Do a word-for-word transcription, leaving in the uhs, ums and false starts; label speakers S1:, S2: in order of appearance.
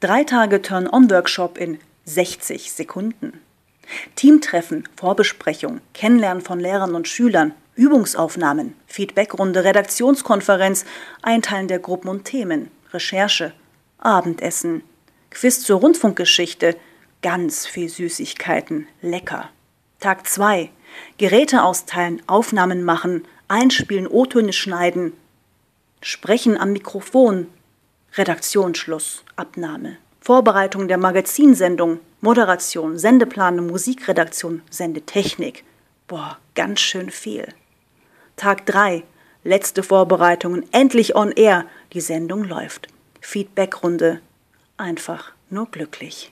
S1: Drei Tage Turn-on-Workshop in sechzig Sekunden. Teamtreffen, Vorbesprechung, Kennenlernen von Lehrern und Schülern, Übungsaufnahmen, Feedbackrunde, Redaktionskonferenz, Einteilen der Gruppen und Themen, Recherche, Abendessen, Quiz zur Rundfunkgeschichte, ganz viel Süßigkeiten, lecker. Tag zwei. Geräte austeilen, Aufnahmen machen, einspielen, O-Töne schneiden, Sprechen am Mikrofon, Redaktionsschluss, Abnahme, Vorbereitung der Magazinsendung, Moderation, Sendeplanung, Musikredaktion, Sendetechnik. Boah, ganz schön viel. Tag drei. Letzte Vorbereitungen, endlich on air. Die Sendung läuft. Feedbackrunde. Einfach nur glücklich.